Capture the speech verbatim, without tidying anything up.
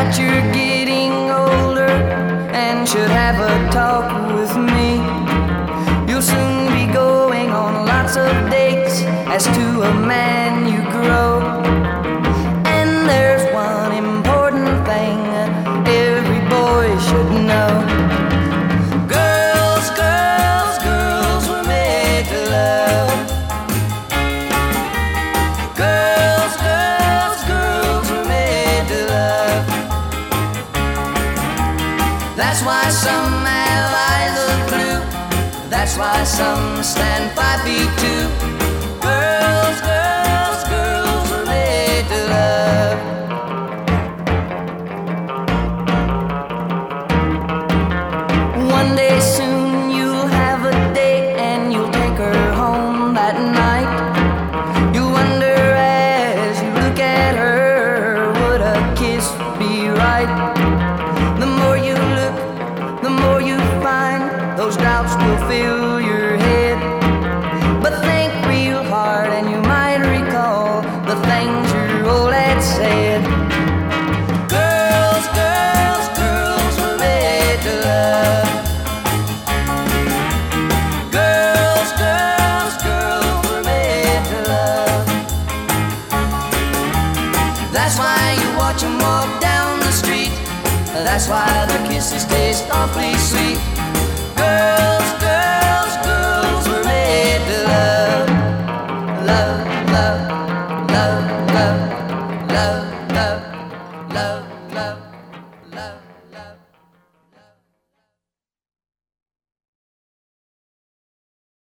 that you're getting older and should have a talk with me. You'll soon be going on lots of dates. As to a man you grow. And there's one important thing every boy should know. Girls, girls, girls were made to love. Girls, girls, girls were made to love. That's why some have eyes of blue. That's why some stand five feet two. Girls, girls, girls were made to love. One day soon you'll have a date and you'll take her home that night. You'll wonder as you look at her, would a kiss be right? The more you look, the more you find, those doubts will fill your head. But think real hard and you might recall the things your old dad said. Girls, girls, girls were made to love. Girls, girls, girls were made to love. That's why you watch them walk down the street. That's why their kisses taste awfully sweet. Girls, girls.